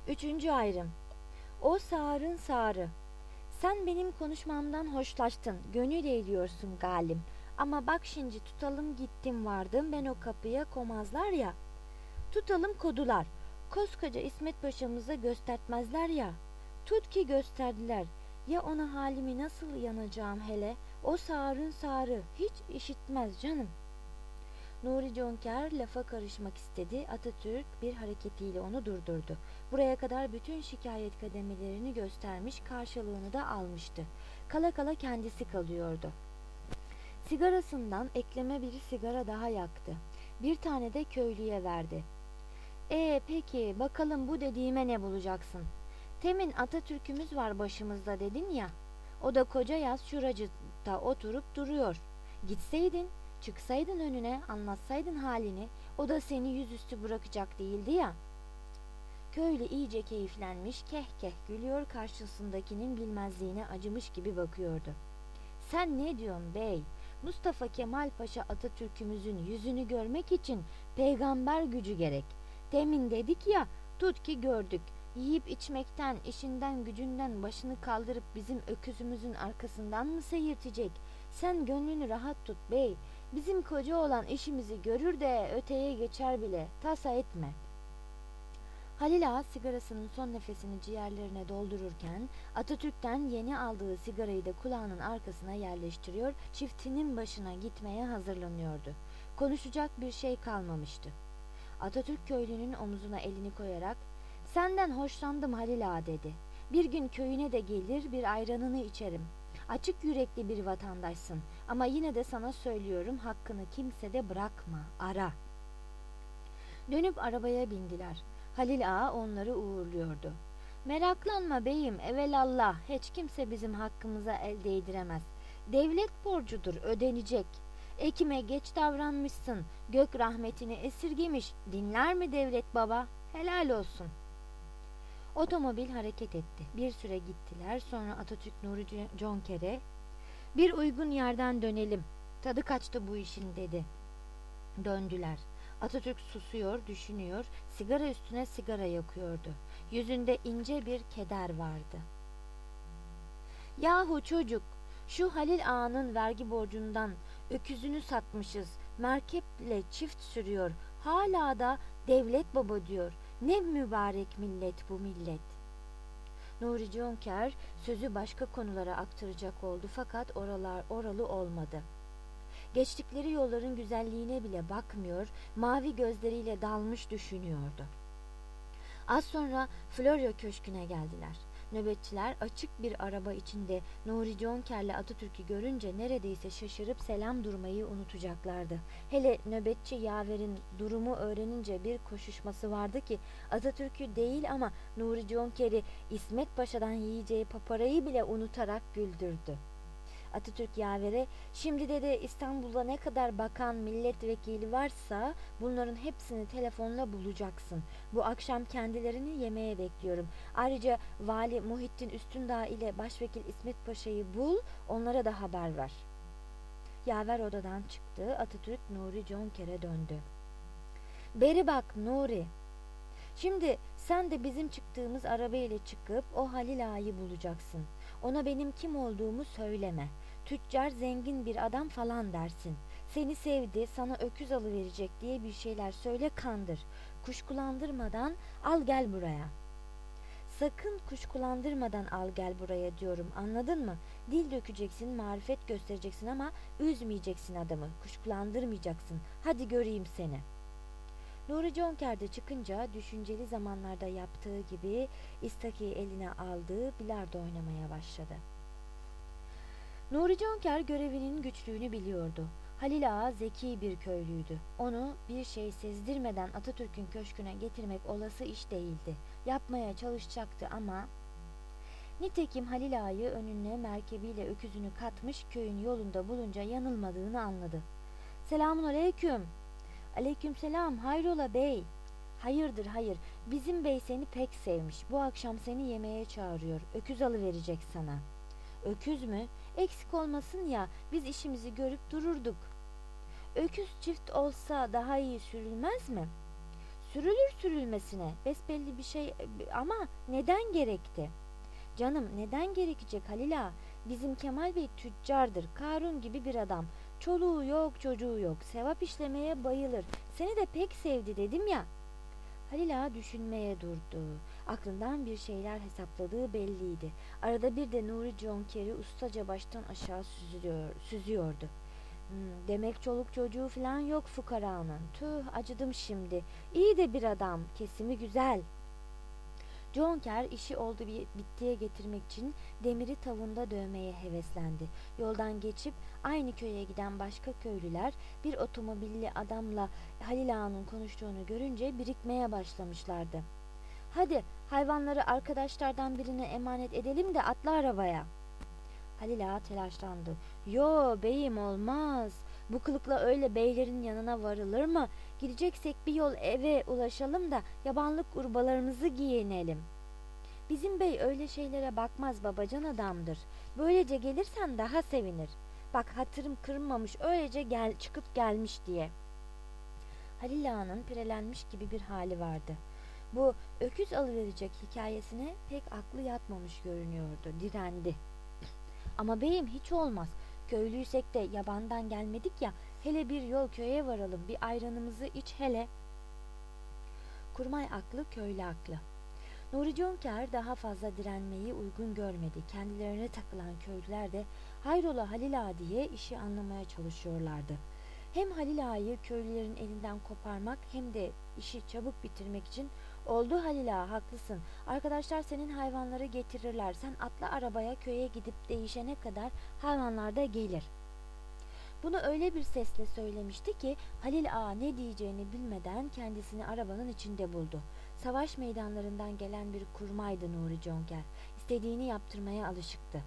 Üçüncü ayrım. O sağırın sağırı. Sen benim konuşmamdan hoşlaştın, gönül eğliyorsun galim. Ama bak şimdi tutalım gittim vardım ben o kapıya komazlar ya. Tutalım kodular. Koskoca İsmet Paşa'mıza göstertmezler ya. Tut ki gösterdiler. Ya ona halimi nasıl yanacağım hele? O sağırın sağırı hiç işitmez canım. Nuri Conker lafa karışmak istedi. Atatürk bir hareketiyle onu durdurdu. Buraya kadar bütün şikayet kademelerini göstermiş, karşılığını da almıştı. Kala kala kendisi kalıyordu. Sigarasından ekleme bir sigara daha yaktı. Bir tane de köylüye verdi. Peki bakalım bu dediğime ne bulacaksın? Temin Atatürk'ümüz var başımızda dedin ya. O da koca yaz şuracıkta oturup duruyor. Gitseydin, çıksaydın önüne, anlatsaydın halini, o da seni yüzüstü bırakacak değildi ya. Köylü iyice keyiflenmiş, keh keh gülüyor, karşısındakinin bilmezliğine acımış gibi bakıyordu. Sen ne diyorsun bey? Mustafa Kemal Paşa Atatürk'ümüzün yüzünü görmek için peygamber gücü gerek. Demin dedik ya, tut ki gördük. Yiyip içmekten, işinden gücünden başını kaldırıp bizim öküzümüzün arkasından mı seyirtecek? Sen gönlünü rahat tut bey. Bizim koca olan işimizi görür de öteye geçer bile. Tasa etme. Halil Ağa sigarasının son nefesini ciğerlerine doldururken Atatürk'ten yeni aldığı sigarayı da kulağının arkasına yerleştiriyor, çiftinin başına gitmeye hazırlanıyordu. Konuşacak bir şey kalmamıştı. Atatürk köylünün omuzuna elini koyarak "Senden hoşlandım Halil Ağa" dedi. "Bir gün köyüne de gelir bir ayranını içerim. Açık yürekli bir vatandaşsın ama yine de sana söylüyorum hakkını kimsede bırakma, ara." Dönüp arabaya bindiler. Halil Ağa onları uğurluyordu. "Meraklanma beyim, evelallah hiç kimse bizim hakkımıza el değdiremez. Devlet borcudur, ödenecek. Ekime geç davranmışsın, gök rahmetini esirgemiş. Dinler mi devlet baba? Helal olsun." Otomobil hareket etti. Bir süre gittiler. Sonra Atatürk Nuri Conker'e "Bir uygun yerden dönelim. Tadı kaçtı bu işin" dedi. Döndüler. Atatürk susuyor, düşünüyor, sigara üstüne sigara yakıyordu. Yüzünde ince bir keder vardı. "Yahu çocuk, şu Halil Ağa'nın vergi borcundan öküzünü satmışız, merkeple çift sürüyor, hala da devlet baba diyor. Ne mübarek millet bu millet." Nuri Conker sözü başka konulara aktaracak oldu fakat oralı olmadı. Geçtikleri yolların güzelliğine bile bakmıyor, mavi gözleriyle dalmış düşünüyordu. Az sonra Florya Köşkü'ne geldiler. Nöbetçiler açık bir araba içinde Nuri Conker'le Atatürk'ü görünce neredeyse şaşırıp selam durmayı unutacaklardı. Hele nöbetçi yaverin durumu öğrenince bir koşuşması vardı ki Atatürk'ü değil ama Nuri Conker'i İsmet Paşa'dan yiyeceği paparayı bile unutarak güldürdü. Atatürk yavere "Şimdi dedi İstanbul'da ne kadar bakan milletvekili varsa bunların hepsini telefonla bulacaksın. Bu akşam kendilerini yemeğe bekliyorum. Ayrıca Vali Muhittin Üstündağ ile Başvekil İsmet Paşa'yı bul, onlara da haber ver." Yaver odadan çıktı. Atatürk Nuri Conker'e döndü. "Beri bak Nuri. Şimdi sen de bizim çıktığımız araba ile çıkıp o Halil Ağa'yı bulacaksın. Ona benim kim olduğumu söyleme. Tüccar zengin bir adam falan dersin. Seni sevdi, sana öküz alıverecek diye bir şeyler söyle, kandır. Kuşkulandırmadan al gel buraya. Sakın kuşkulandırmadan al gel buraya diyorum, anladın mı? Dil dökeceksin, marifet göstereceksin ama üzmeyeceksin adamı. Kuşkulandırmayacaksın. Hadi göreyim seni." Nuri Conker de çıkınca düşünceli zamanlarda yaptığı gibi istakiyi eline aldı, bilardo oynamaya başladı. Nuri Conker görevinin güçlüğünü biliyordu. Halil Ağa zeki bir köylüydü. Onu bir şey sezdirmeden Atatürk'ün köşküne getirmek olası iş değildi. Yapmaya çalışacaktı ama... Nitekim Halil Ağa'yı önüne merkebiyle öküzünü katmış, köyün yolunda bulunca yanılmadığını anladı. "Selamun aleyküm." "Aleykümselam, hayrola bey?" "Hayırdır hayır, bizim bey seni pek sevmiş, bu akşam seni yemeğe çağırıyor, öküz alıverecek sana." "Öküz mü? Eksik olmasın ya, biz işimizi görüp dururduk." "Öküz çift olsa daha iyi sürülmez mi?" Sürülür sürülmesine. Besbelli bir şey ama neden gerekti? Canım neden gerekecek Halil ağa? Bizim Kemal Bey tüccardır. Karun gibi bir adam. Çoluğu yok çocuğu yok. Sevap işlemeye bayılır. Seni de pek sevdi dedim ya. Halil ağa düşünmeye durdu. Aklından bir şeyler hesapladığı belliydi. Arada bir de Nuri Conker'i ustaca baştan aşağı süzüyordu. Demek çoluk çocuğu falan yok fukaranın. Tüh acıdım şimdi. İyi de bir adam. Kesimi güzel. Jonker işi oldu bittiye getirmek için demiri tavında dövmeye heveslendi. Yoldan geçip aynı köye giden başka köylüler bir otomobilli adamla Halil Ağa'nın konuştuğunu görünce birikmeye başlamışlardı. Hadi hayvanları arkadaşlardan birine emanet edelim de atla arabaya. Halil Ağa telaşlandı. Yo beyim olmaz. Bu kılıkla öyle beylerin yanına varılır mı? Gideceksek bir yol eve ulaşalım da yabanlık urbalarımızı giyinelim. Bizim bey öyle şeylere bakmaz babacan adamdır. Böylece gelirsen daha sevinir. Bak hatırım kırılmamış öylece çıkıp gelmiş diye. Halil Ağa'nın pirelenmiş gibi bir hali vardı. Bu öküz alıverecek hikayesine pek aklı yatmamış görünüyordu. Direndi. Ama beyim hiç olmaz. Köylüysek de yabandan gelmedik ya. Hele bir yol köye varalım. Bir ayranımızı iç hele. Kurmay aklı, köylü aklı. Nuri Conker daha fazla direnmeyi uygun görmedi. Kendilerine takılan köylüler de hayrola Halil Ağa diye işi anlamaya çalışıyorlardı. Hem Halil Ağa'yı köylülerin elinden koparmak hem de işi çabuk bitirmek için oldu Halil Ağa haklısın. Arkadaşlar senin hayvanları getirirler. Sen atla arabaya köye gidip değişene kadar hayvanlar da gelir. Bunu öyle bir sesle söylemişti ki Halil Ağa ne diyeceğini bilmeden kendisini arabanın içinde buldu. Savaş meydanlarından gelen bir kurmaydı Nuri Conker. İstediğini yaptırmaya alışıktı.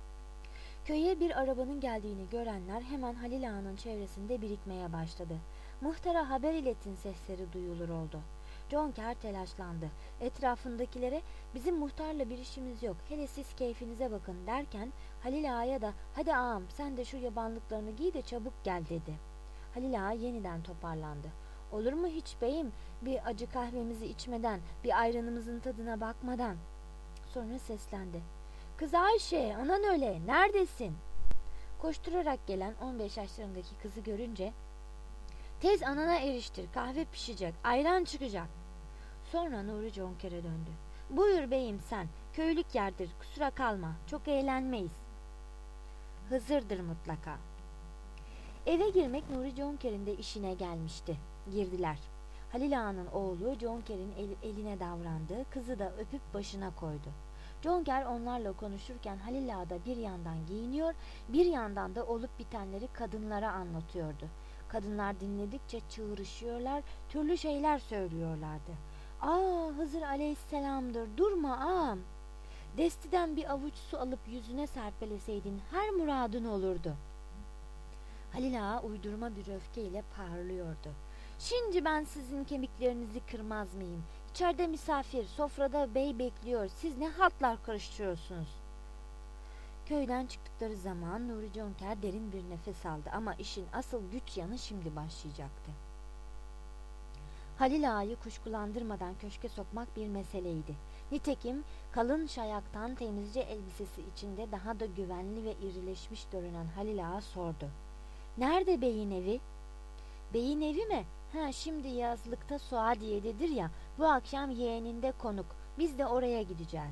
Köye bir arabanın geldiğini görenler hemen Halil Ağa'nın çevresinde birikmeye başladı. Muhtara haber iletin sesleri duyulur oldu. Conker telaşlandı. Etrafındakilere bizim muhtarla bir işimiz yok. Hele siz keyfinize bakın derken Halil Ağa'ya da hadi ağam sen de şu yabanlıklarını giy de çabuk gel dedi. Halil Ağa yeniden toparlandı. Olur mu hiç beyim bir acı kahvemizi içmeden bir ayranımızın tadına bakmadan. Sonra seslendi. Kız Ayşe anan öyle neredesin? Koşturarak gelen 15 yaşlarındaki kızı görünce tez anana eriştir kahve pişecek ayran çıkacak. Sonra Nuri Conker'e döndü. Buyur beyim sen köylük yerdir kusura kalma çok eğlenmeyiz. Hızırdır mutlaka. Eve girmek Nuri Conker'in de işine gelmişti. Girdiler. Halil Ağa'nın oğlu Conker'in eline davrandı, kızı da öpüp başına koydu. Conker onlarla konuşurken Halil Ağa da bir yandan giyiniyor, bir yandan da olup bitenleri kadınlara anlatıyordu. Kadınlar dinledikçe çığırışıyorlar, türlü şeyler söylüyorlardı. Aa Hızır aleyhisselamdır, durma ağam. Destiden bir avuç su alıp yüzüne serpeleseydin her muradın olurdu. Halil Ağa uydurma bir öfkeyle parlıyordu. Şimdi ben sizin kemiklerinizi kırmaz mıyım? İçeride misafir, sofrada bey bekliyor. Siz ne haltlar karıştırıyorsunuz? Köyden çıktıkları zaman Nuri Conker derin bir nefes aldı ama işin asıl güç yanı şimdi başlayacaktı. Halil Ağa'yı kuşkulandırmadan köşke sokmak bir meseleydi. Nitekim kalın şayaktan temizce elbisesi içinde daha da güvenli ve irileşmiş görünen Halil Ağa sordu. Nerede beyin evi? Beyin evi mi? Ha şimdi yazlıkta Suadiye'dedir ya, bu akşam yeğeninde konuk. Biz de oraya gideceğiz.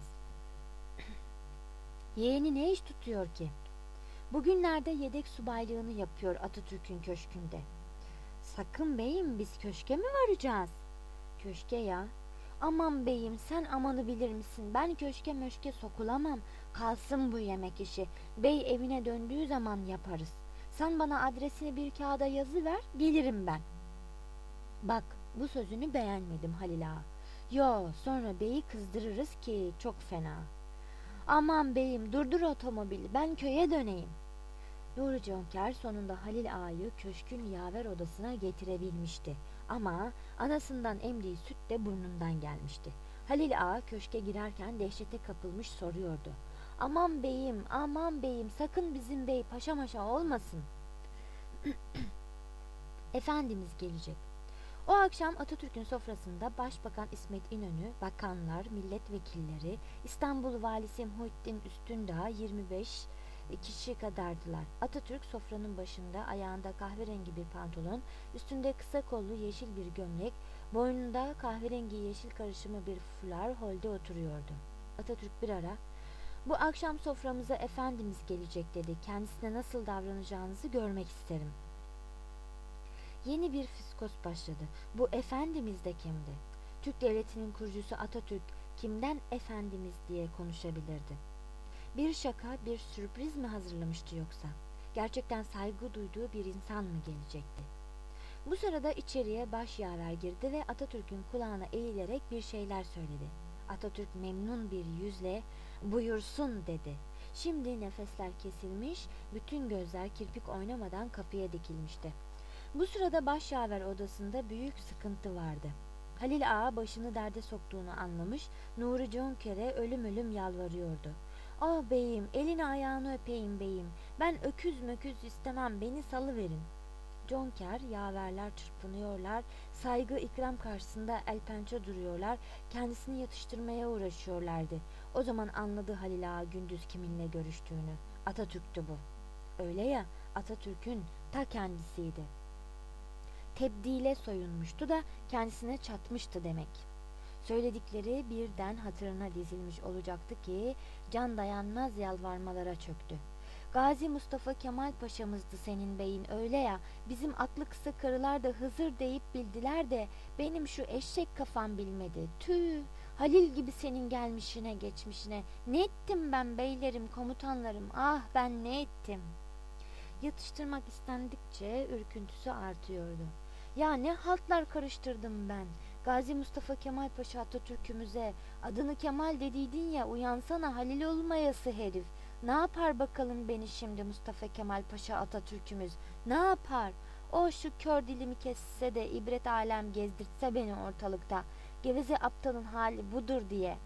Yeğeni ne iş tutuyor ki? Bugünlerde yedek subaylığını yapıyor Atatürk'ün köşkünde. Sakın beyim biz köşke mi varacağız? Köşke ya. Aman beyim sen amanı bilir misin? Ben köşke möşke sokulamam. Kalsın bu yemek işi. Bey evine döndüğü zaman yaparız. Sen bana adresini bir kağıda yazıver, gelirim ben. Bak, bu sözünü beğenmedim Halil Ağa. Yo, sonra beyi kızdırırız ki çok fena. Aman beyim, durdur otomobili, ben köye döneyim. Nuri Conker sonunda Halil Ağa'yı köşkün yaver odasına getirebilmişti. Ama anasından emdiği süt de burnundan gelmişti. Halil Ağa köşke girerken dehşete kapılmış soruyordu. Aman beyim, sakın bizim bey paşa maşa olmasın. Efendimiz gelecek. O akşam Atatürk'ün sofrasında Başbakan İsmet İnönü, bakanlar, milletvekilleri, İstanbul Valisi Muhittin Üstündağ 25 kişi kadardılar. Atatürk sofranın başında, ayağında kahverengi bir pantolon, üstünde kısa kollu yeşil bir gömlek, boynunda kahverengi yeşil karışımı bir fular holde oturuyordu. Atatürk bir ara, "Bu akşam soframıza efendimiz gelecek," dedi. "Kendisine nasıl davranacağınızı görmek isterim." Yeni bir fiskos başladı. Bu efendimiz de kimdi? Türk devletinin kurucusu Atatürk kimden efendimiz diye konuşabilirdi? Bir şaka, bir sürpriz mi hazırlamıştı yoksa? Gerçekten saygı duyduğu bir insan mı gelecekti? Bu sırada içeriye başyaver girdi ve Atatürk'ün kulağına eğilerek bir şeyler söyledi. Atatürk memnun bir yüzle "Buyursun," dedi. Şimdi nefesler kesilmiş, bütün gözler kirpik oynamadan kapıya dikilmişti. Bu sırada başyaver odasında büyük sıkıntı vardı. Halil Ağa başını derde soktuğunu anlamış, Nuri Conker'e ölüm ölüm yalvarıyordu. "Ah beyim, elini ayağını öpeyim beyim, ben öküz möküz istemem, beni salıverin." Conker, yaverler çırpınıyorlar, saygı ikram karşısında el pençe duruyorlar, kendisini yatıştırmaya uğraşıyorlardı. O zaman anladı Halil Ağa gündüz kiminle görüştüğünü. Atatürk'tü bu. Öyle ya, Atatürk'ün ta kendisiydi. Tebdile soyunmuştu da kendisine çatmıştı demek. Söyledikleri birden hatırına dizilmiş olacaktı ki can dayanmaz yalvarmalara çöktü. "Gazi Mustafa Kemal Paşa'mızdı senin beyin, öyle ya, bizim aklı kısa karılar da Hızır deyip bildiler de benim şu eşek kafam bilmedi. Tüh, Halil gibi senin gelmişine geçmişine, ne ettim ben beylerim, komutanlarım, ah ben ne ettim?" Yatıştırmak istendikçe ürküntüsü artıyordu. "Ya ne haltlar karıştırdım ben. Gazi Mustafa Kemal Paşa Atatürk'ümüze adını Kemal dediydin ya, uyansana Halil olmayası herif. Ne yapar bakalım beni şimdi Mustafa Kemal Paşa Atatürk'ümüz? Ne yapar? O şu kör dilimi kesse de ibret alem gezdirtse beni ortalıkta. Geveze aptalın hali budur diye."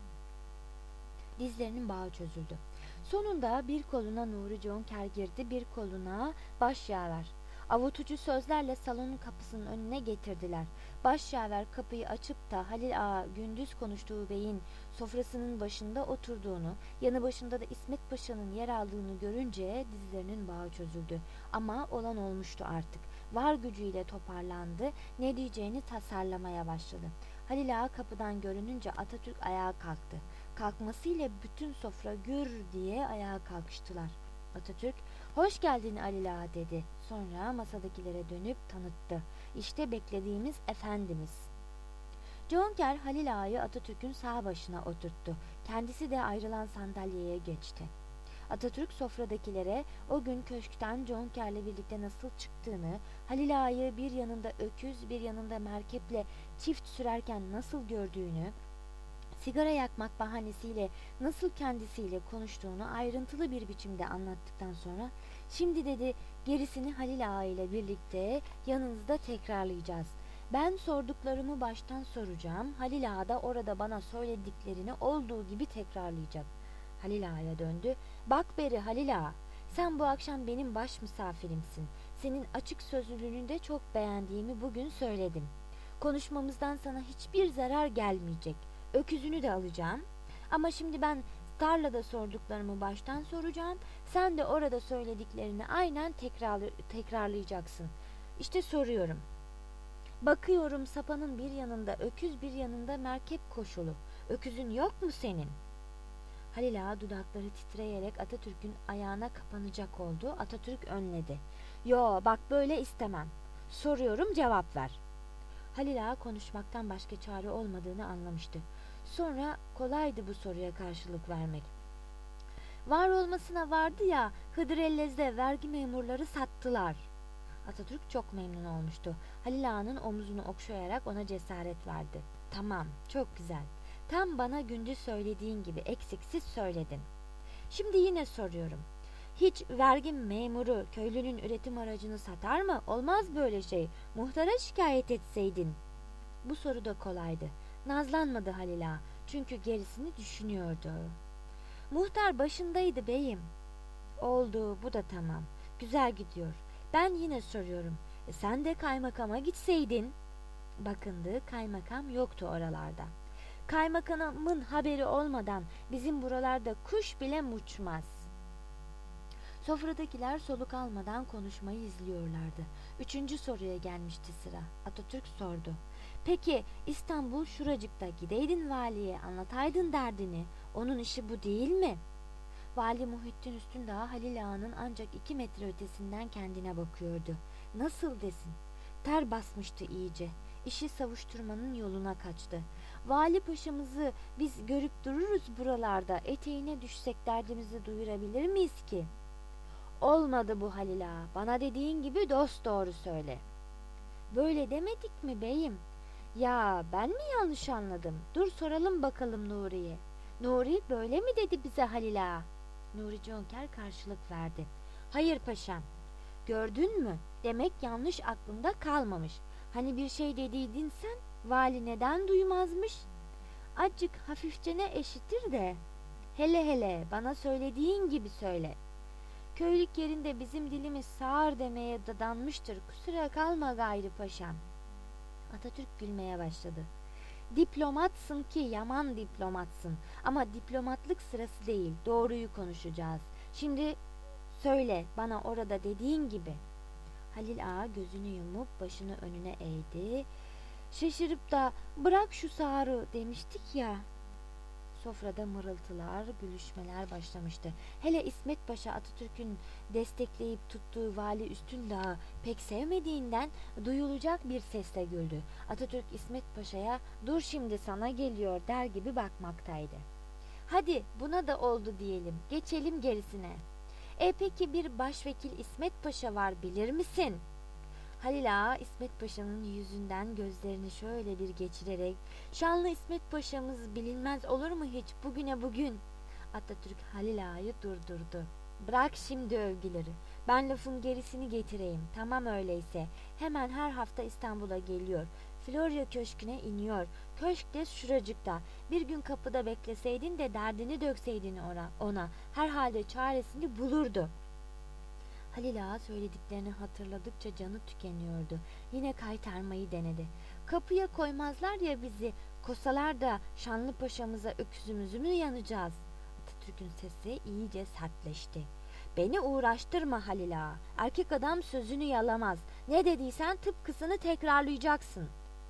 Dizlerinin bağı çözüldü. Sonunda bir koluna Nuri Conker girdi, bir koluna başyaver. Avutucu sözlerle salonun kapısının önüne getirdiler. Başyaver kapıyı açıp da Halil Ağa gündüz konuştuğu beyin sofrasının başında oturduğunu, yanı başında da İsmet Paşa'nın yer aldığını görünce dizlerinin bağı çözüldü. Ama olan olmuştu artık. Var gücüyle toparlandı, ne diyeceğini tasarlamaya başladı. Halil Ağa kapıdan görününce Atatürk ayağa kalktı. Kalkmasıyla bütün sofra gür diye ayağa kalkıştılar. Atatürk, "Hoş geldin Halil Ağa," dedi. Sonra masadakilere dönüp tanıttı. "İşte beklediğimiz efendimiz." Conker Halil Ağa'yı Atatürk'ün sağ başına oturttu. Kendisi de ayrılan sandalyeye geçti. Atatürk sofradakilere o gün köşkten Conker'le birlikte nasıl çıktığını, Halil Ağa'yı bir yanında öküz bir yanında merkeple çift sürerken nasıl gördüğünü, sigara yakmak bahanesiyle nasıl kendisiyle konuştuğunu ayrıntılı bir biçimde anlattıktan sonra, "Şimdi," dedi, "gerisini Halil Ağa ile birlikte yanınızda tekrarlayacağız. Ben sorduklarımı baştan soracağım. Halil Ağa da orada bana söylediklerini olduğu gibi tekrarlayacak." Halil Ağa'ya döndü. "Bak beri Halil Ağa, sen bu akşam benim baş misafirimsin. Senin açık sözlülüğünü de çok beğendiğimi bugün söyledim. Konuşmamızdan sana hiçbir zarar gelmeyecek. Öküzünü de alacağım. Ama şimdi ben tarlada sorduklarımı baştan soracağım. Sen de orada söylediklerini aynen tekrarlayacaksın. İşte soruyorum. Bakıyorum sapanın bir yanında öküz, bir yanında merkep koşulu. Öküzün yok mu senin?" Halil Ağa dudakları titreyerek Atatürk'ün ayağına kapanacak oldu. Atatürk önledi. "Yo, bak böyle istemem. Soruyorum, cevap ver." Halil Ağa konuşmaktan başka çare olmadığını anlamıştı. Sonra kolaydı bu soruya karşılık vermek. "Var olmasına vardı ya, Hıdrellez'de vergi memurları sattılar." Atatürk çok memnun olmuştu. Halil Ağa'nın omuzunu okşayarak ona cesaret verdi. "Tamam, çok güzel. Tam bana gündüz söylediğin gibi eksiksiz söyledin. Şimdi yine soruyorum. Hiç vergi memuru köylünün üretim aracını satar mı? Olmaz böyle şey. Muhtara şikayet etseydin." Bu soru da kolaydı. Nazlanmadı Halil Ağa, çünkü gerisini düşünüyordu. "Muhtar başındaydı beyim." "Oldu, bu da tamam. Güzel gidiyor. Ben yine soruyorum. Sen de kaymakama gitseydin." bakındığı kaymakam yoktu oralarda. Kaymakamın haberi olmadan bizim buralarda kuş bile uçmaz. Sofradakiler soluk almadan konuşmayı izliyorlardı. 3. soruya gelmişti sıra. Atatürk sordu. Peki İstanbul şuracıkta, gideydin valiye, anlataydın derdini. Onun işi bu değil mi? Vali Muhittin Üstündağ Halil Ağa'nın ancak 2 metre ötesinden kendine bakıyordu. Nasıl desin? Ter basmıştı iyice. İşi savuşturmanın yoluna kaçtı. Vali paşamızı biz görüp dururuz buralarda. Eteğine düşsek derdimizi duyurabilir miyiz ki? Olmadı bu Halil Ağa. Bana dediğin gibi dosdoğru söyle. Böyle demedik mi beyim? Ya ben mi yanlış anladım? Dur soralım bakalım Nuri'ye. Nuri böyle mi dedi bize Halil Ağa? Nuri Conker karşılık verdi. Hayır paşam. Gördün mü? Demek yanlış aklımda kalmamış. Hani bir şey dediydin sen, vali neden duymazmış? Azıcık hafifçe ne eşitir de. Hele hele bana söylediğin gibi söyle. Köylük yerinde bizim dilimiz sağır demeye dadanmıştır. Kusura kalma gayrı paşam. Atatürk gülmeye başladı. Diplomatsın ki yaman diplomatsın. Ama diplomatlık sırası değil. Doğruyu konuşacağız. Şimdi söyle bana orada dediğin gibi. Halil Ağa gözünü yumup başını önüne eğdi. Şaşırıp da bırak şu sağırı demiştik ya. Sofrada mırıltılar, gülüşmeler başlamıştı. Hele İsmet Paşa Atatürk'ün destekleyip tuttuğu Vali Üstündağ'ı pek sevmediğinden duyulacak bir sesle güldü. Atatürk İsmet Paşa'ya dur şimdi sana geliyor der gibi bakmaktaydı. Hadi buna da oldu diyelim, geçelim gerisine. Peki bir başvekil İsmet Paşa var bilir misin? Halil Ağa İsmet Paşa'nın yüzünden gözlerini şöyle bir geçirerek şanlı İsmet Paşa'mız bilinmez olur mu hiç bugüne bugün? Atatürk Halil Ağa'yı durdurdu. Bırak şimdi övgüleri. Ben lafın gerisini getireyim. Tamam öyleyse. Hemen her hafta İstanbul'a geliyor. Florya Köşkü'ne iniyor. Köşk de şuracıkta. Bir gün kapıda bekleseydin de derdini dökseydin ona. Herhalde çaresini bulurdu. Halil Ağa söylediklerini hatırladıkça canı tükeniyordu. Yine kaytarmayı denedi. Kapıya koymazlar ya bizi, kosalar da şanlı paşamıza öküzümüzü mü yanacağız? Atatürk'ün sesi iyice sertleşti. Beni uğraştırma Halil Ağa. Erkek adam sözünü yalamaz. Ne dediysen tıpkısını tekrarlayacaksın.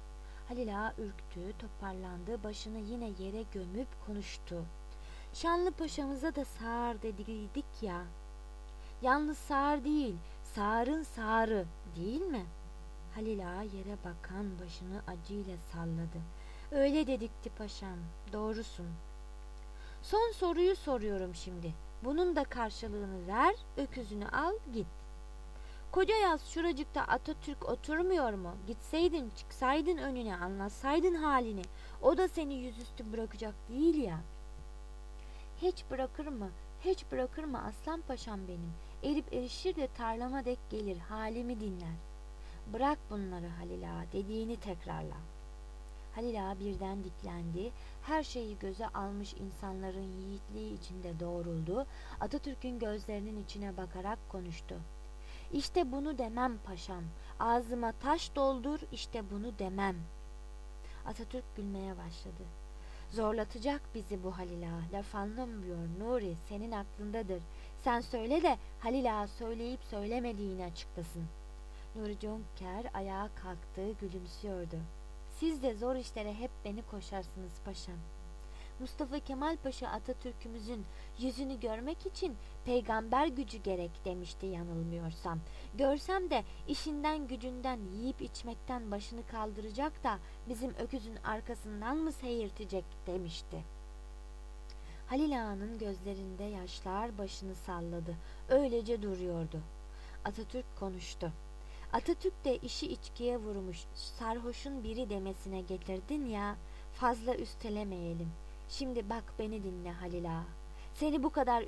Halil Ağa ürktü, toparlandı, başını yine yere gömüp konuştu. Şanlı paşamıza da sağır dediydik ya. Yalnız sağır değil, sağırın sağırı değil mi? Halil Ağa yere bakan başını acıyla salladı. Öyle dedikti paşam, doğrusun. Son soruyu soruyorum şimdi. Bunun da karşılığını ver, öküzünü al, git. Koca yaz şuracıkta Atatürk oturmuyor mu? Gitseydin, çıksaydın önüne, anlatsaydın halini. O da seni yüzüstü bırakacak değil ya. Hiç bırakır mı? Hiç bırakır mı aslan paşam benim? Erip erişir de tarlama dek gelir, halimi dinler. Bırak bunları Halil Ağa, dediğini tekrarla. Halil Ağa birden diklendi, her şeyi göze almış insanların yiğitliği içinde doğruldu, Atatürk'ün gözlerinin içine bakarak konuştu. İşte bunu demem paşam, ağzıma taş doldur, işte bunu demem. Atatürk gülmeye başladı. Zorlatacak bizi bu Halil Ağa. Laf anlamıyor Nuri, senin aklındadır. Sen söyle de Halil Ağa söyleyip söylemediğini açıklasın. Nuri Conker ayağa kalktı, gülümsüyordu. Siz de zor işlere hep beni koşarsınız paşam. Mustafa Kemal Paşa Atatürk'ümüzün yüzünü görmek için peygamber gücü gerek demişti yanılmıyorsam. Görsem de işinden gücünden yiyip içmekten başını kaldıracak da bizim öküzün arkasından mı seyirtecek demişti. Halil Ağa'nın gözlerinde yaşlar, başını salladı. Öylece duruyordu. Atatürk konuştu. Atatürk de işi içkiye vurmuş, sarhoşun biri demesine getirdin ya, fazla üstelemeyelim. Şimdi bak beni dinle Halil Ağa. Seni bu kadar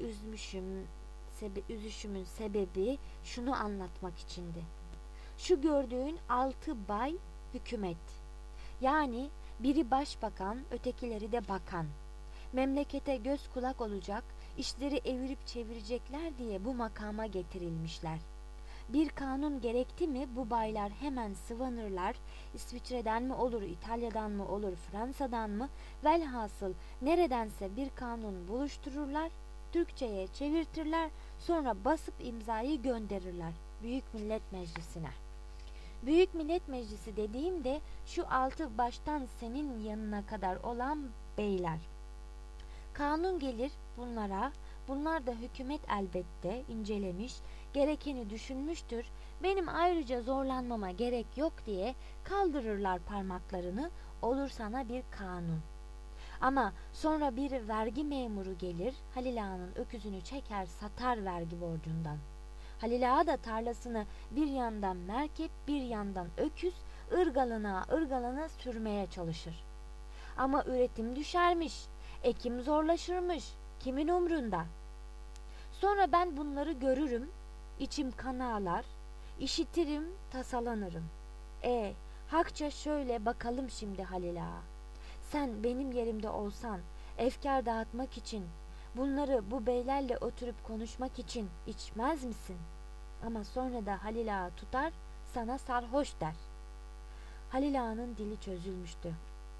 üzüşümün sebebi şunu anlatmak içindi. Şu gördüğün 6 bay hükümet. Yani biri başbakan, ötekileri de bakan. Memlekete göz kulak olacak, işleri evirip çevirecekler diye bu makama getirilmişler. Bir kanun gerekti mi bu baylar hemen sıvanırlar. İsviçre'den mi olur, İtalya'dan mı olur, Fransa'dan mı? Velhasıl neredense bir kanun buluştururlar, Türkçe'ye çevirtirler, sonra basıp imzayı gönderirler Büyük Millet Meclisi'ne. Büyük Millet Meclisi dediğimde şu altı baştan senin yanına kadar olan beyler. Kanun gelir bunlara, bunlar da hükümet elbette incelemiş, gerekeni düşünmüştür, benim ayrıca zorlanmama gerek yok diye kaldırırlar parmaklarını, olur sana bir kanun. Ama sonra bir vergi memuru gelir, Halil Ağa'nın öküzünü çeker satar vergi borcundan. Halil Ağa da tarlasını bir yandan merkep bir yandan öküz ırgalana sürmeye çalışır. Ama üretim düşermiş, ekim zorlaşırmış, kimin umrunda? Sonra ben bunları görürüm, içim kan ağlar, işitirim, tasalanırım. Hakça şöyle bakalım şimdi Halil Ağa. Sen benim yerimde olsan, efkar dağıtmak için, bunları bu beylerle oturup konuşmak için içmez misin? Ama sonra da Halil Ağa tutar, sana sarhoş der. Halil Ağa'nın dili çözülmüştü.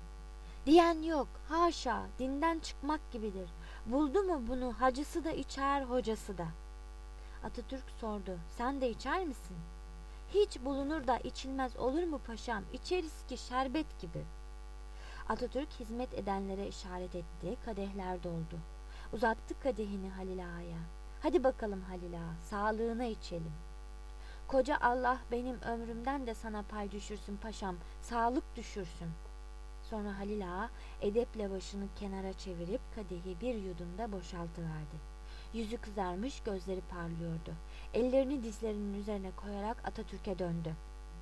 Diyen yok, haşa, dinden çıkmak gibidir. Buldu mu bunu hacısı da içer, hocası da. Atatürk sordu, sen de içer misin? Hiç bulunur da içilmez olur mu paşam, içeriz ki şerbet gibi. Atatürk hizmet edenlere işaret etti, kadehler doldu. Uzattı kadehini Halil Ağa'ya. Hadi bakalım Halil Ağa, sağlığına içelim. Koca Allah benim ömrümden de sana pay düşürsün paşam, sağlık düşürsün. Sonra Halil Ağa edeple başını kenara çevirip kadehi bir yudumda boşaltıverdi. Yüzü kızarmış, gözleri parlıyordu. Ellerini dizlerinin üzerine koyarak Atatürk'e döndü.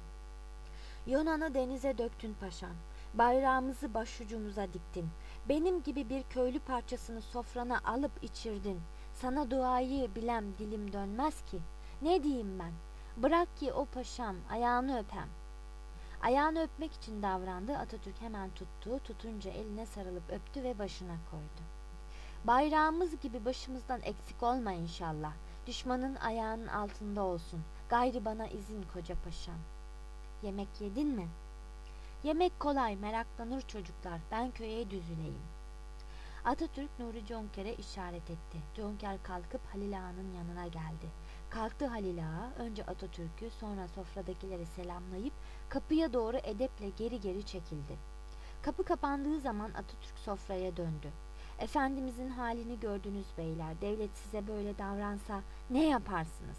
Yunan'ı denize döktün paşam. Bayrağımızı başucumuza diktin. Benim gibi bir köylü parçasını sofrana alıp içirdin. Sana duayı bilem dilim dönmez ki. Ne diyeyim ben? Bırak ki o paşam ayağını öpem. Ayağını öpmek için davrandı. Atatürk hemen tuttu. Tutunca eline sarılıp öptü ve başına koydu. Bayrağımız gibi başımızdan eksik olma inşallah. Düşmanın ayağının altında olsun. Gayrı bana izin koca paşam. Yemek yedin mi? Yemek kolay, meraklanır çocuklar. Ben köye düzüleyim. Atatürk Nuri Conker'e işaret etti. Conker kalkıp Halil Ağa'nın yanına geldi. Kalktı Halil Ağa, önce Atatürk'ü sonra sofradakileri selamlayıp kapıya doğru edeple geri geri çekildi. Kapı kapandığı zaman Atatürk sofraya döndü. Efendimizin halini gördünüz beyler, devlet size böyle davransa ne yaparsınız?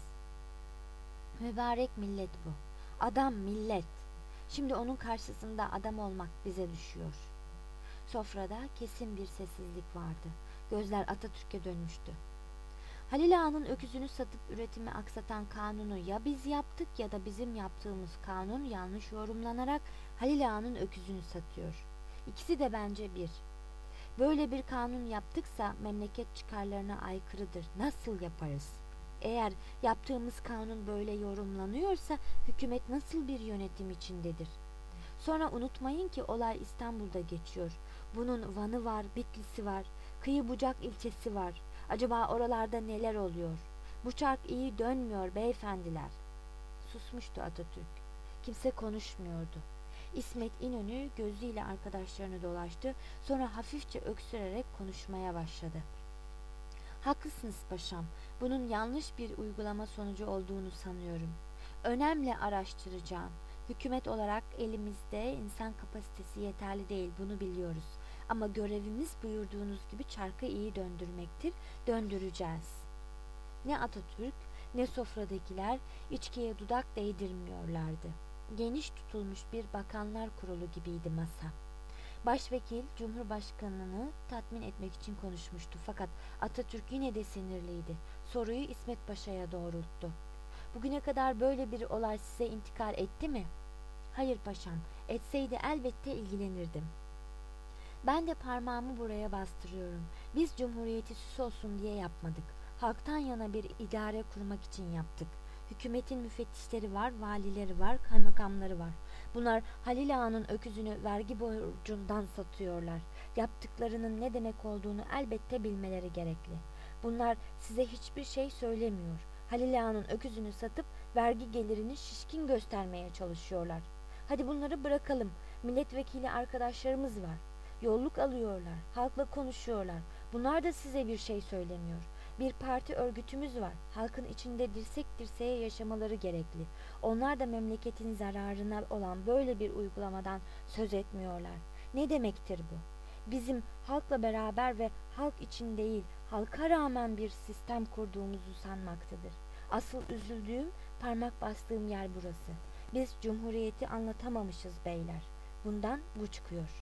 Mübarek millet bu. Adam millet. Şimdi onun karşısında adam olmak bize düşüyor. Sofrada kesin bir sessizlik vardı. Gözler Atatürk'e dönmüştü. Halil Ağa'nın öküzünü satıp üretimi aksatan kanunu ya biz yaptık ya da bizim yaptığımız kanun yanlış yorumlanarak Halil Ağa'nın öküzünü satıyor. İkisi de bence bir. Böyle bir kanun yaptıksa memleket çıkarlarına aykırıdır. Nasıl yaparız? Eğer yaptığımız kanun böyle yorumlanıyorsa hükümet nasıl bir yönetim içindedir? Sonra unutmayın ki olay İstanbul'da geçiyor. Bunun Van'ı var, Bitlis'i var, Kıyı Bucak ilçesi var. Acaba oralarda neler oluyor? Bu çark iyi dönmüyor beyefendiler. Susmuştu Atatürk. Kimse konuşmuyordu. İsmet İnönü gözüyle arkadaşlarını dolaştı. Sonra hafifçe öksürerek konuşmaya başladı. Haklısınız paşam. Bunun yanlış bir uygulama sonucu olduğunu sanıyorum. Önemli araştıracağım. Hükümet olarak elimizde insan kapasitesi yeterli değil, bunu biliyoruz. Ama görevimiz buyurduğunuz gibi çarkı iyi döndürmektir. Döndüreceğiz. Ne Atatürk ne sofradakiler içkiye dudak değdirmiyorlardı. Geniş tutulmuş bir bakanlar kurulu gibiydi masa. Başvekil Cumhurbaşkanını tatmin etmek için konuşmuştu. Fakat Atatürk yine de sinirliydi. Soruyu İsmet Paşa'ya doğrulttu. Bugüne kadar böyle bir olay size intikal etti mi? Hayır paşam, etseydi elbette ilgilenirdim. Ben de parmağımı buraya bastırıyorum. Biz cumhuriyeti süs olsun diye yapmadık. Halktan yana bir idare kurmak için yaptık. Hükümetin müfettişleri var, valileri var, kaymakamları var. Bunlar Halil Ağa'nın öküzünü vergi borcundan satıyorlar. Yaptıklarının ne demek olduğunu elbette bilmeleri gerekli. Bunlar size hiçbir şey söylemiyor. Halil Ağa'nın öküzünü satıp Vergi gelirini şişkin göstermeye çalışıyorlar. Hadi bunları bırakalım. Milletvekili arkadaşlarımız var. Yolluk alıyorlar, halkla konuşuyorlar. Bunlar da size bir şey söylemiyor. Bir parti örgütümüz var. Halkın içinde dirsek dirseğe yaşamaları gerekli. Onlar da memleketin zararına olan böyle bir uygulamadan söz etmiyorlar. Ne demektir bu? Bizim halkla beraber ve halk için değil, halka rağmen bir sistem kurduğumuzu sanmaktadır. Asıl üzüldüğüm, parmak bastığım yer burası. Biz cumhuriyeti anlatamamışız beyler. Bundan bu çıkıyor.